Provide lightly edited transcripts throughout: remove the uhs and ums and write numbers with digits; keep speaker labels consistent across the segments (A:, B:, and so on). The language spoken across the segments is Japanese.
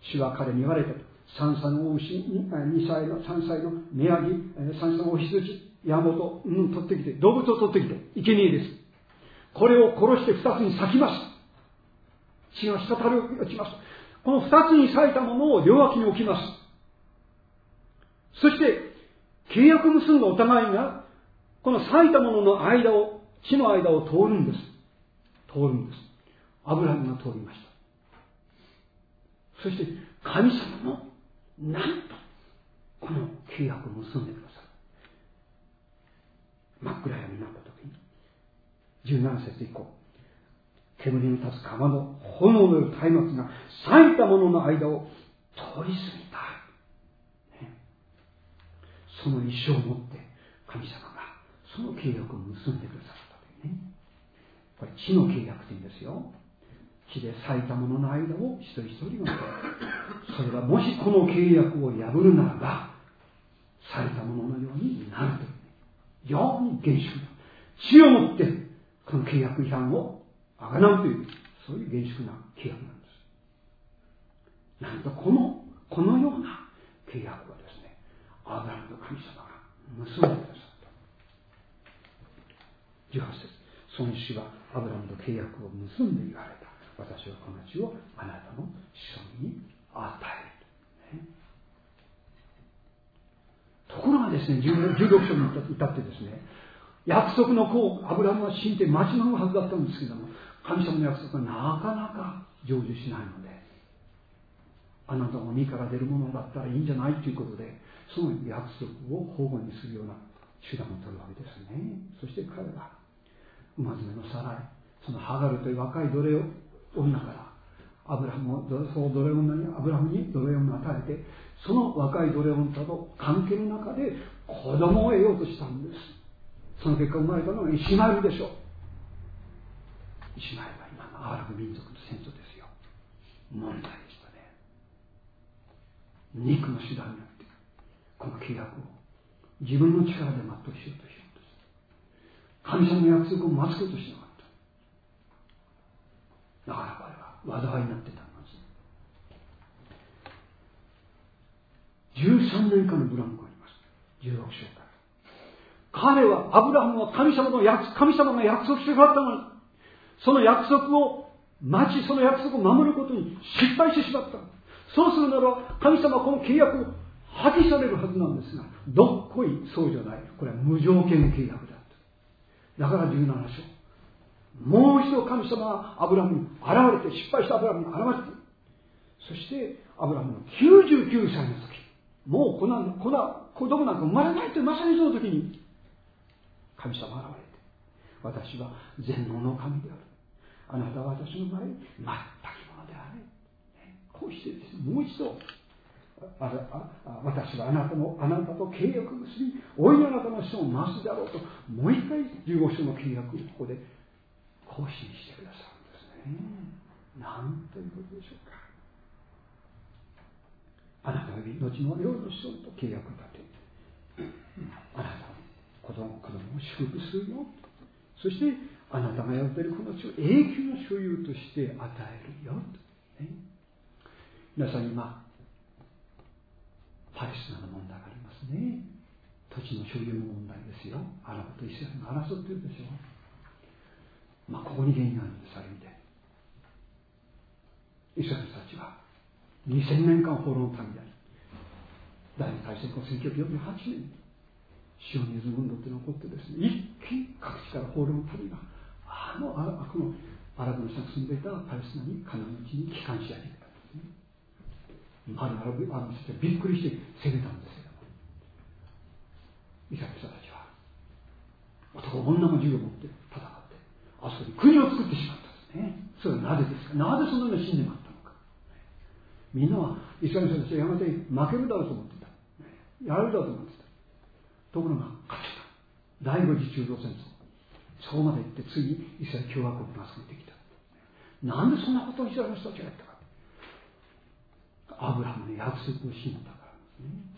A: 主は彼に言われたと。3歳の牛、3歳のメヤギ、3歳のお羊、ヤモと、取ってきて、動物を取ってきて、生贄です。これを殺して2つに裂きます。血が滴り落ちます。この2つに裂いたものを両脇に置きます。そして、契約結んだお互いが、この裂いたものの間を、血の間を通るんです。通るんです。アブラハムが通りました。そして、神様も、なんと、この契約を結んでくださる。真っ暗闇になった時に、17節以降、煙に立つ釜の炎のよる松明が裂いたものの間を通り過ぎた。ね、その一生をもって神様がその契約を結んでくださったというね。これ地の契約というんですよ。地で裂いたものの間を一人一人が、それがもしこの契約を破るならば、裂いたもののようになるという、非常に厳粛な、地をもってこの契約違反をあがなうという、そういう厳粛な契約なんです。なんとこのような契約はですね、アブラハムの神様が結んでくださった。18節、その主はアブラハムと契約を結んで言われた。私はこの地をあなたの子孫に与える、ね。ところがですね、16章に至ってですね、約束の子アブラハムは死んで待ち望むはずだったんですけども、神様の約束がなかなか成就しないので、あなたの身から出るものだったらいいんじゃないということで、その約束を保護にするような手段を取るわけですね。そして彼は馬詰めのサライ、そのハガルという若い奴隷女からアブラハムを、その奴隷女にアブラハムに奴隷女を与えて、その若い奴隷女と関係の中で子供を得ようとしたんです。その結果生まれたのがイシマエルでしょう。イシマエルは今のアラブ民族の先祖ですよ。問題でしたね。肉の手段によってこの契約を自分の力で全うしようとしようとする。神様の約束を待つことしなかった。だからこれは災いになってたんです。13年間のブランクがあります。16章から。彼は、アブラハムは神様が約束してくださったのに、その約束を待ち、その約束を守ることに失敗してしまった。そうするなら、神様はこの契約を破棄されるはずなんですが、どっこいそうじゃない。これは無条件契約だと。だから17章。もう一度神様がアブラハムに現れて、失敗したアブラハムに現れて、そしてアブラハムの99歳の時、もう子供なんか生まれないというまさにその時に、神様が現れて、私は全能の神である。あなたは私の前に全くものである。こうしてですね、もう一度、私はあなたと契約を結び、おいあなたの子孫をなすであろうと、もう一回15章の契約をここで更新してくださるんですね。なんということでしょうか。あなたは後の両の子孫と契約を立て、あなたは子供を祝福するよ。そしてあなたがやっているこの地を永久の所有として与えるよ、ね。皆さん今パレスチナの問題がありますね。土地の所有の問題ですよ。アラブとイスラエルが争っているでしょう。ここに原因があるんです。ある意味でイスラエルたちは2000年間放浪の民であり、第二大戦後1948年にシオニズム運動というのが起こってですね、一気に各地から放浪の民がこのアラブの人が住んでいたパレスチナにカナンの地に帰還し始めたんですね。アラブの人たちはびっくりして攻めたんですけども、イスラエル人たちは男も女も銃を持って戦ってあそこに国を作ってしまったんですね。それはなぜですか。なぜそのような信念があったのか。みんなはイスラエル人たちはやがて負けるだろうと思ってた。やられるだろうと思ってた。ところが勝ちた。第五次中東戦争、そこまで行って次にイスラエル共和国が作ってきた。なんでそんなことをイスラエルの人たちがやったか。アブラハムの約束を信じたからですね。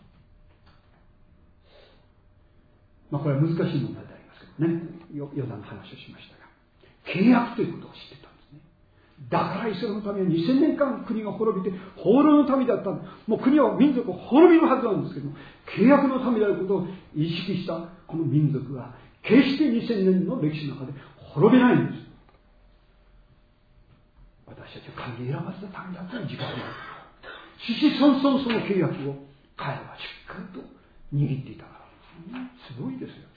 A: これは難しい問題でありますけどね、余談の話をしましたが、契約ということを知ってたんですね。 だからイスラエルのために2000年間国が滅びて放浪の民だった。もう国は民族を滅びるはずなんですけども、契約の民であることを意識したこの民族は決して2000年の歴史の中で滅びないんです。私たちは神で選ばせた民だという自覚がある。子々孫々その契約を彼らはしっかりと握っていたからです。すごいですよね。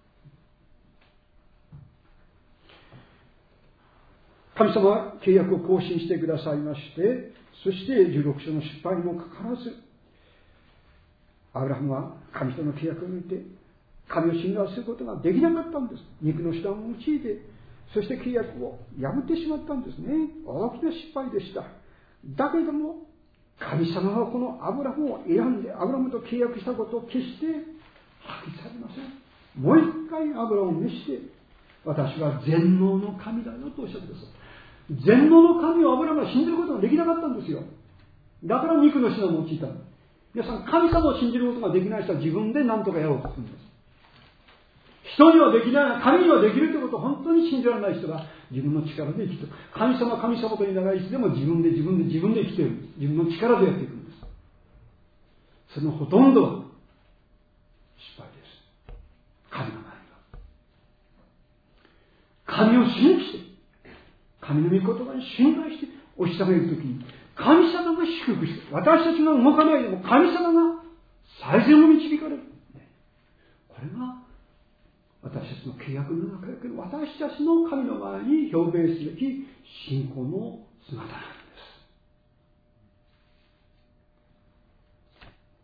A: 神様は契約を更新してくださいまして、そして16章の失敗にもかかわらず、アブラハムは神との契約を見て、神を信頼することができなかったんです。肉の手段を用いて、そして契約を破ってしまったんですね。大きな失敗でした。だけれども、神様はこのアブラハムを選んで、アブラハムと契約したことを決して破棄されません。もう一回アブラハムを召して、私は全能の神だよとおっしゃってください。全能の神をアブラハムは信じることができなかったんですよ。だから肉の手段を用いた。皆さん、神様を信じることができない人は自分で何とかやろうとするんです。人にはできない、神にはできるということを本当に信じられない人が自分の力で生きている。神様と言いながらいつでも自分で生きているんです。自分の力でやっていくんです。そのほとんどは失敗です。神の前には。神を信じて、神の御言葉に信頼してお従いするときに、神様が祝福して、私たちが動かないでも神様が最善を導かれる。これが私たちの契約の中で、私たちの神の前に表明すべき信仰の姿なんです。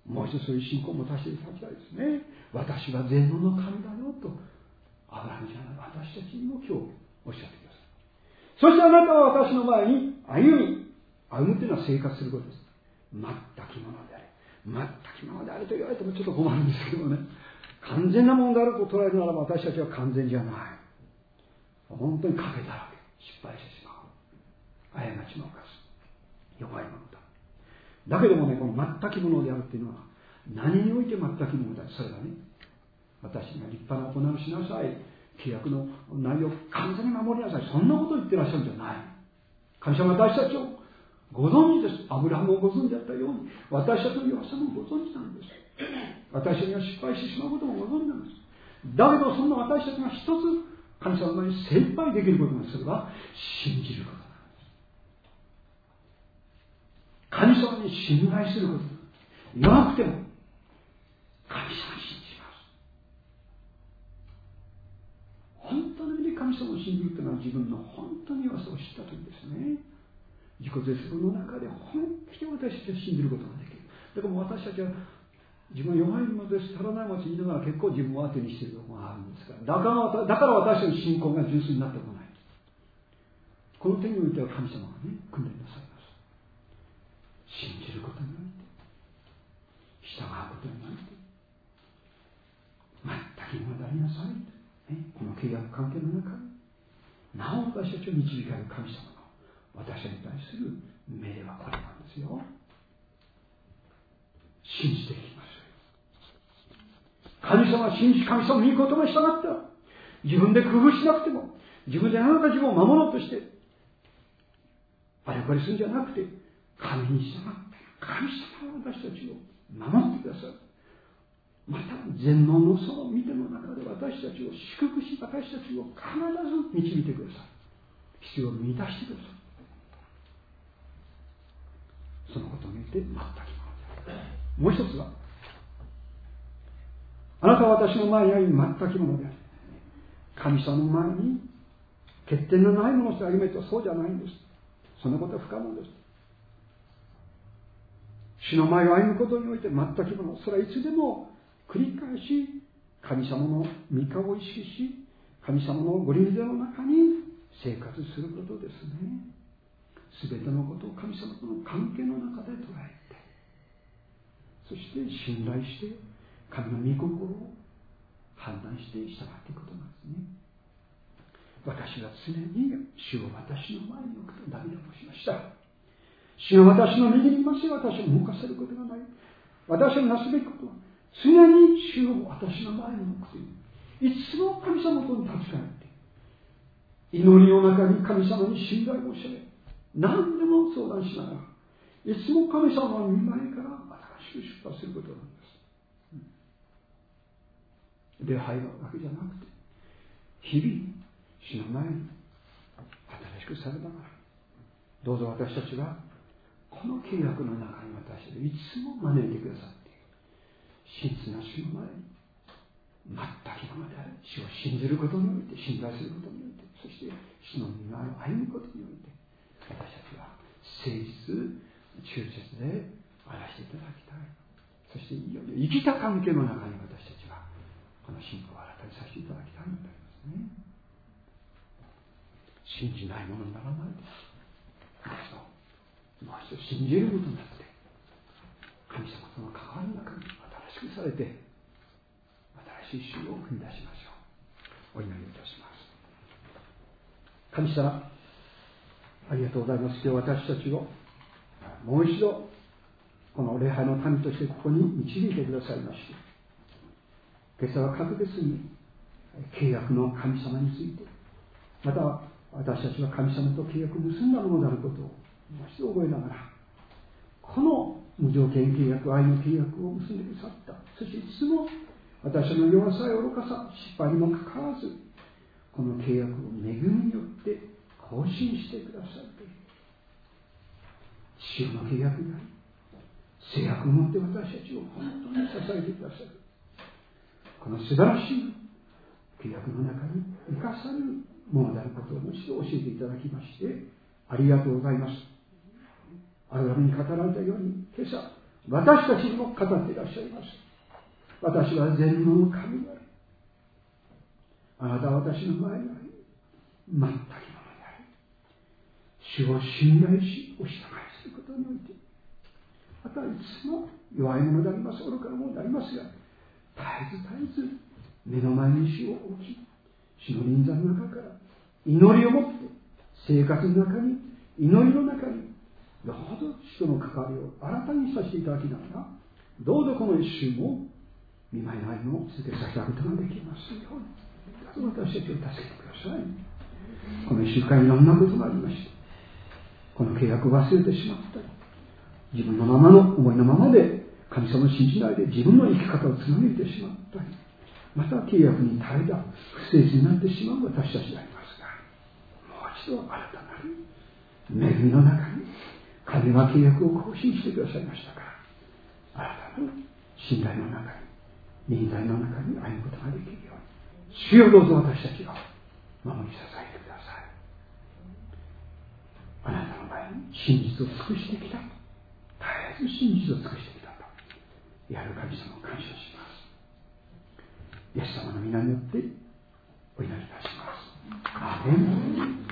A: もう一つそういう信仰を持たせていただきたいですね。私は全能の神だよと、アブラハムじゃない私たちにも今日おっしゃってください。そしてあなたは私の前に歩むというのは生活することです。全きものであれ。全きものであれと言われてもちょっと困るんですけどね。完全なものであると捉えるならば私たちは完全じゃない。本当に欠けたらけ。失敗してしまう。過ちも犯す。弱いものだ。だけどもね、この全きものであるというのは何において全きものだ。それはね、私が立派な行いをしなさい。契約の内容を完全に守りなさい。そんなことを言ってらっしゃるんじゃない。神様は私たちをご存知です。アブラハムをご存知だったように、私たちの弱さもご存知なんです。私たちが失敗してしまうこともご存知なんです。だけど、そんな私たちが一つ神様に精一杯できることがすれば、信じることなんです。神様に信頼すること。弱くても、神様に信じます。本当の意味で神様を信じるというのは自分の本当に弱さを知ったときですね。自己絶望の中で本気で私たちは信じることができる。だからもう私たちは自分は弱いものです、足らないものと言いながら結構自分を当てにしているところがあるんですから。だから私たちの信仰が純粋になってこない。この点においては神様がね、訓練なさいます。信じることにおいて、従うことにおいて、全く今だりなさい。この契約関係の中に、なお私たちを導かれる神様の私に対する命令はこれなんですよ。信じていきましょう。神様は信じ、神様の御言葉に従った。自分で工夫しなくても、自分であなた自分を守ろうとして、あれこれするんじゃなくて、神に従って、神様は私たちを守ってくださる。また、全能のその御手の中で私たちを祝福し、私たちを必ず導いてください。必要を満たしてください。そのことによって全くもう一つは、あなたは私の前にあり全くものである。神様の前に欠点のないものをして歩めとはそうじゃないんです。そんなことは不可能です。主の前を歩むことにおいて全くもの、それはいつでも繰り返し神様の御顔を意識し、神様のご臨在の中に生活することですね。すべてのことを神様との関係の中で捉えて、そして信頼して神の御心を判断して従っていくことなんですね。私は常に主を私の前に置くと涙をしました。主が私の右にいますよ。私を動かせることがない。私のなすべきことは常に主を私の前に置くという、いつも神様とに立ち返って祈りの中に神様に信頼をし何でも相談しながら、いつも神様の御前から新しく出発することなんです。礼拝だけじゃなくて、日々主の前に新しくされながら、どうぞ私たちはこの契約の中に私たちをいつも招いてくださっている真実な主の前に全く今まである主を信じることにおいて、信頼することにおいて、そして主の御前を歩むことにおいて、私たちは誠実忠実であらせていただきたい。そしていよいよ生きた関係の中に私たちはこの信仰を新たにさせていただきたいのでありますね。信じないものにならないです。もう一度信じることになって神様との関わりの中に新しくされて新しい週を踏み出しましょう。お祈りいたします。神様ありがとうございます。今日私たちをもう一度この礼拝の民としてここに導いてくださいまして、今朝は格別に契約の神様について、また私たちは神様と契約を結んだものであることをもう一度覚えながら、この無条件契約、愛の契約を結んでくださった。そしていつも私の弱さや愚かさ、失敗にもかかわらずこの契約を恵みによって更新してくださっている主の契約があり、制約を持って私たちを本当に支えてくださるこの素晴らしい契約の中に生かされるものであることをもう一度教えていただきましてありがとうございます。あらめに語られたように今朝私たちにも語っていらっしゃいます。私は全能の神である。あなたは私の前にあり全くものであり、主を信頼しお従いすることにおいて、またいつも弱いものであります、愚かなものでありますが、絶えず目の前に主を置き、主の臨在の中から祈りを持って生活の中に、祈りの中にどうぞ主との関わりを新たにさせていただきながら、どうぞこの一週も御前の愛を続けさせたことができますように、どうぞ私たちを助けてください。この一週間いろんなことがありました。この契約を忘れてしまったり、自分のままの思いのままで神様を信じないで自分の生き方を貫いてしまったり、また契約に耐えた不誠実になってしまう私たちでありますが、もう一度新たなる恵みの中に神は契約を更新してくださいましたから、新たなる信頼の中に、臨在の中に歩むことができるように、主よどうぞ私たちを守り支えてください。あなたの前に真実を尽くしてきた、絶えず真実を尽くしてきたとやる神様を感謝します。イエス様の皆によってお祈りいたします。アーメン。